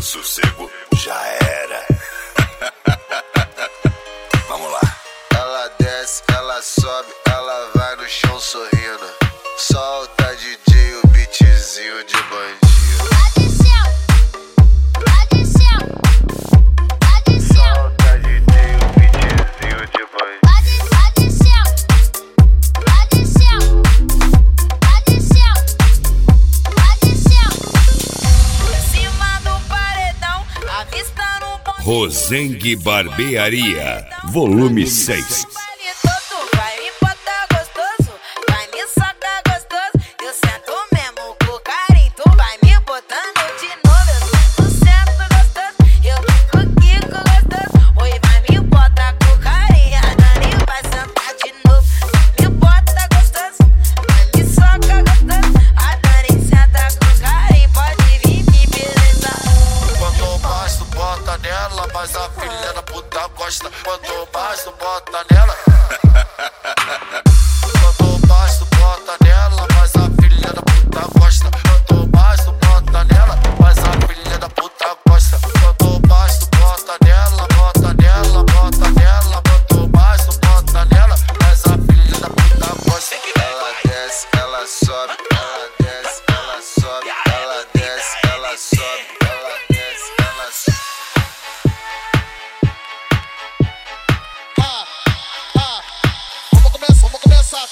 sossego já era. Vamos lá. Ela desce, ela sobe, ela vai no chão sorrindo. Solta DJ o beatzinho de bandido. Solta DJ o beatzinho de bandido. Rosengue Barbearia, volume 6. Mas a filha da puta gosta. Quando baixo, bota nela. Quando baixo, bota nela. Mas a filha da puta gosta. Quando baixo, bota nela. Mas a filha da puta gosta. Quando baixo, bota nela. Bota nela, bota nela. Quando baixo, bota nela. Mas a filha da puta gosta. Ela desce, ela sobe. Ela desce, ela sobe. Ela desce, ela sobe. Ela desce, ela sobe. Vamos começar.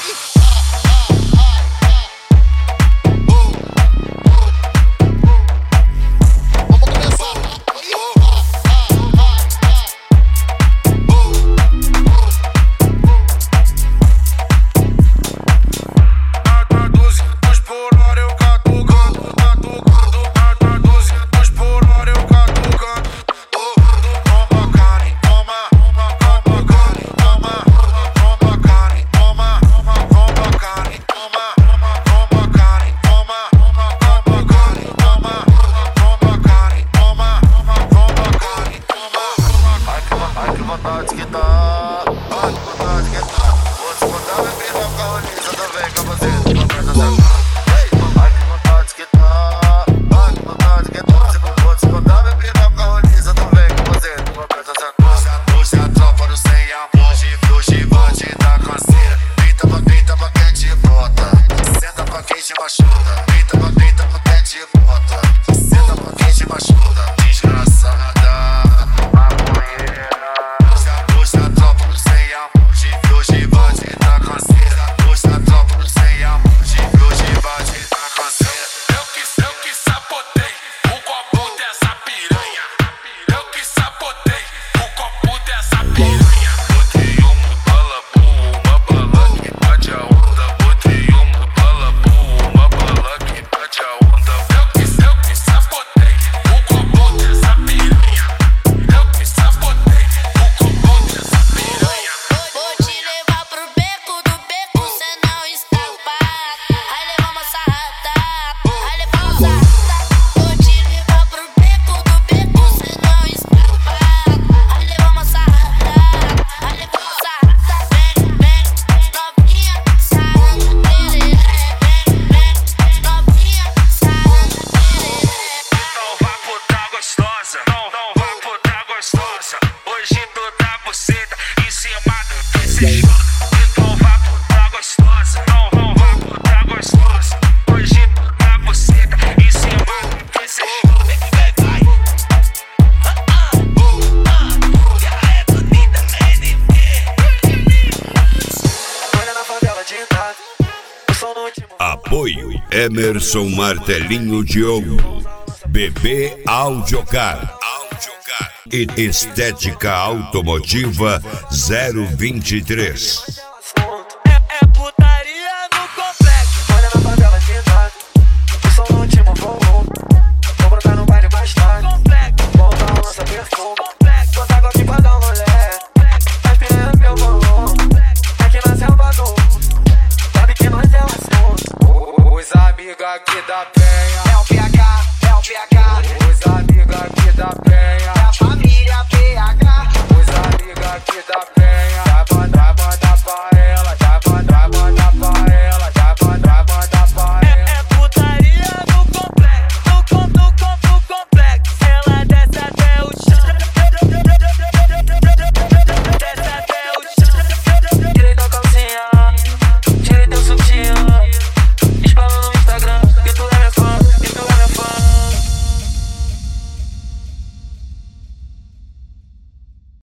Apoio Emerson Martelinho Diogo, BB Audiocar e Estética Automotiva 023. É putaria no complexo. Olha na favela tentado, o som no último voo. Vou brotar no baile mais tarde. Volta a lança perfume. Bota água aqui pra dar um rolé. As piranhas meu bolão. Aqui na selva do sabe que nós é o assunto. Os amigos aqui da penha é o PH, é o PH. Os amigos aqui da penha é a família PH. Os amigos aqui da penha